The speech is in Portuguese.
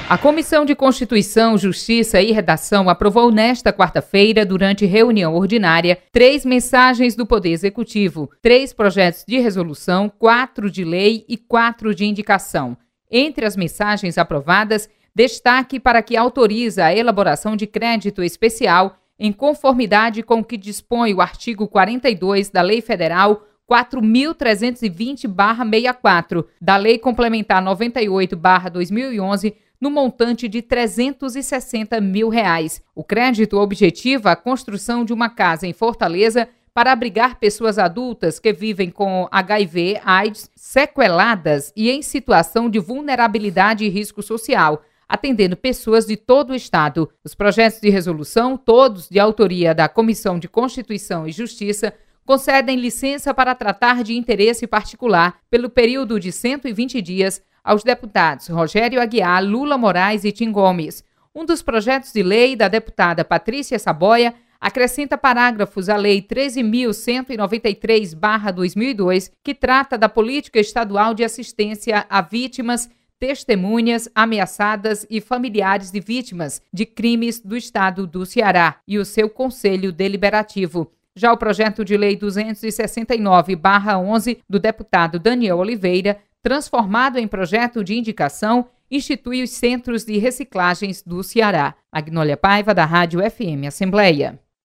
A Comissão de Constituição, Justiça e Redação aprovou nesta quarta-feira, durante reunião ordinária, 3 mensagens do Poder Executivo, 3 projetos de resolução, 4 de lei e 4 de indicação. Entre as mensagens aprovadas, destaque para que autoriza a elaboração de crédito especial em conformidade com o que dispõe o artigo 42 da Lei Federal 4.320/64, da Lei Complementar 98/2011, no montante de R$ 360 mil. O crédito objetiva a construção de uma casa em Fortaleza para abrigar pessoas adultas que vivem com HIV/AIDS, sequeladas e em situação de vulnerabilidade e risco social, atendendo pessoas de todo o estado. Os projetos de resolução, todos de autoria da Comissão de Constituição e Justiça, concedem licença para tratar de interesse particular pelo período de 120 dias aos deputados Rogério Aguiar, Lula Moraes e Tim Gomes. Um dos projetos de lei da deputada Patrícia Saboia acrescenta parágrafos à Lei 13.193/2002, que trata da política estadual de assistência a vítimas, testemunhas, ameaçadas e familiares de vítimas de crimes do estado do Ceará e o seu Conselho Deliberativo. Já o projeto de lei 269/11 do deputado Daniel Oliveira, transformado em projeto de indicação, institui os centros de reciclagens do Ceará. Agnólia Paiva, da Rádio FM Assembleia.